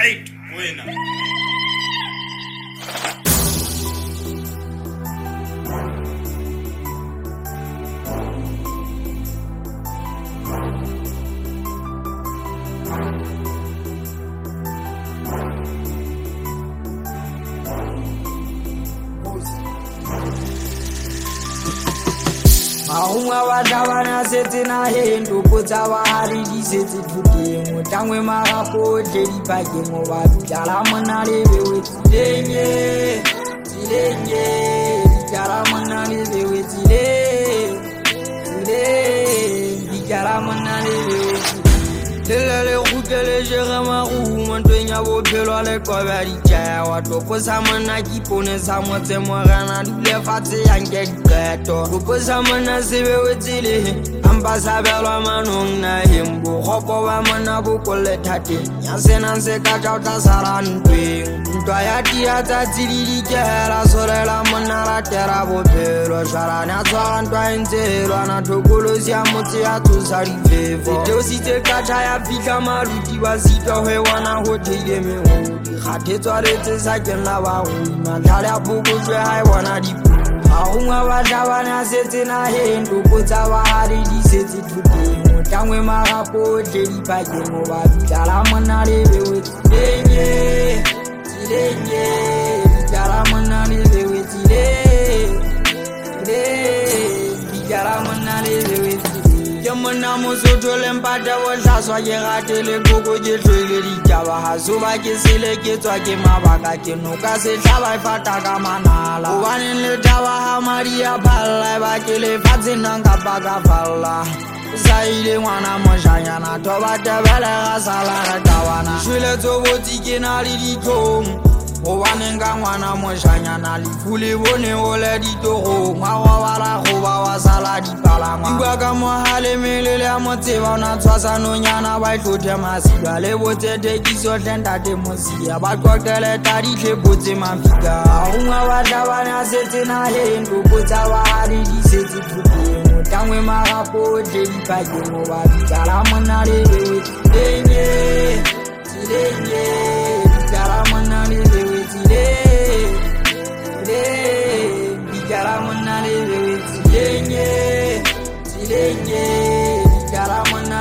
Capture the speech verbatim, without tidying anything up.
Right, winner. Ahunga wadavana seti na hendo kota wahari di seti tuke mutangwe marapo deli pake mo wabijala manale bewe tilenye tilenye bijala manale bewe tile tile bijala manale bewe tile le route le jere maru mantwenya bophelo le kobadi tja wa toposa mana kipone sa motse morana dule fatse yanke diketo toposa mana sebe wetsile amba sabelwa manong na hembo gopo wa mana bokole thate ya sena se ka tauta sarantwe ntwa ya tia tsa tsididi kela solela mona la tera bophelo sharana tswa ntwa entselwa na thokolosi ya motse ya tsosa difefo dositse katha ya fika maruti ba sitwa hwe wana ho theile mehodi khathetswa retse sa kena ba ho mandala ya bokotwe ha e wana di ahunga badavana setse na hendo kotsa bahari di setse thuke mutangwe marapo deli pake mo babijala manale bewe tilenye tilenye bijala manale bewe tile tile bijala manale bewe Yamana mosoto lempata wa hlaswa ke gatele koko ke tlwele ditaba ha so ba ke sele ke tswa ke mabaka ke noka se hlaba ifata ka manala o bane le taba ha maria phalla ba ke le fatse nanga baka phalla saile ngwana moshanyana toba tebele ga sala re tawana shwele tsobotsi ke na le ditlong o bane nga ngwana moshanyana le fule bone o le ditogo ngwa wala go ba wa sala dipalangwa bua ka mohale melele ya motseba ona tshwasa nonyana ba itlothe masiba le botse tekiso tlenda te mosia ba qoqele ta ditle botse mafika ahunga ba tabana setse na hendo kotsa ba hari di setse thuke mutangwe marapo deli pake mo ba bijala manale bewe tilenye tilenye bijala manale bewe tile tile bijala manale bewe tilenye tilenye bijala manale